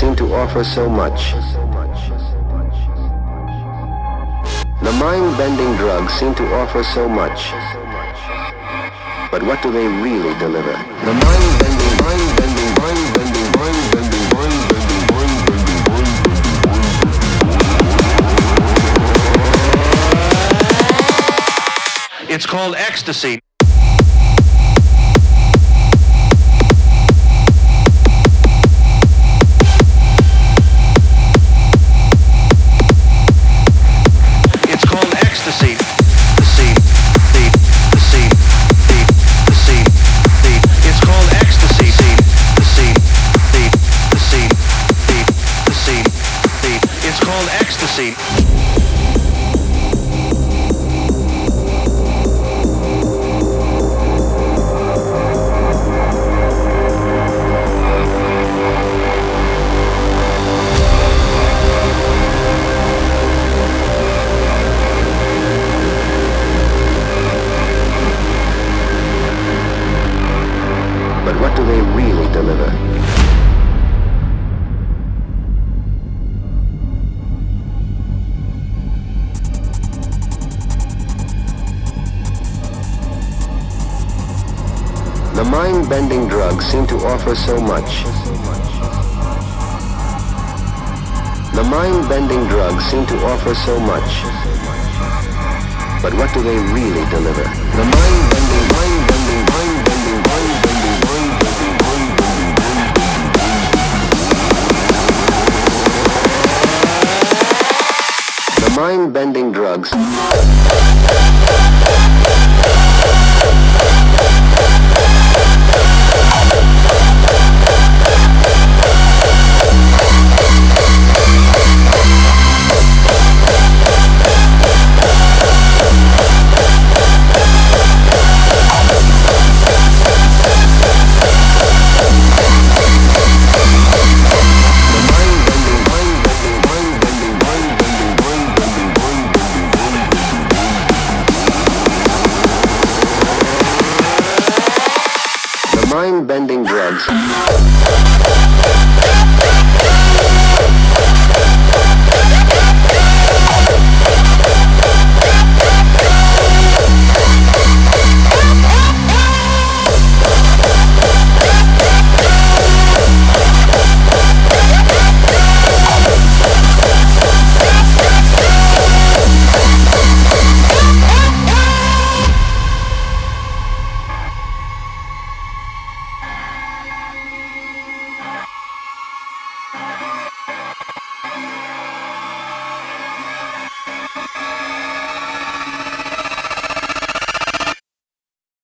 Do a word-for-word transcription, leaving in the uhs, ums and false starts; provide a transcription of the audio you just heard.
seem to offer so much. The mind-bending drugs seem to offer so much. But what do they really deliver? The mind-bending, mind-bending, mind-bending, mind-bending, mind-bending, mind-bending, mind-bending. It's called ecstasy. It's called ecstasy. The scene, the, the scene, the, the scene, the. It's called ecstasy. Scene, the scene, the, the scene, the, the scene, the. It's called ecstasy. But what do they really deliver? The mind-bending drugs seem to offer so much. The mind-bending drugs seem to offer so much. But what do they really deliver? The mind-bending, mind-bending, mind-bending, mind-bending, mind-bending, mind-bending, mind-bending. The mind-bending drugs. Mind-bending drugs.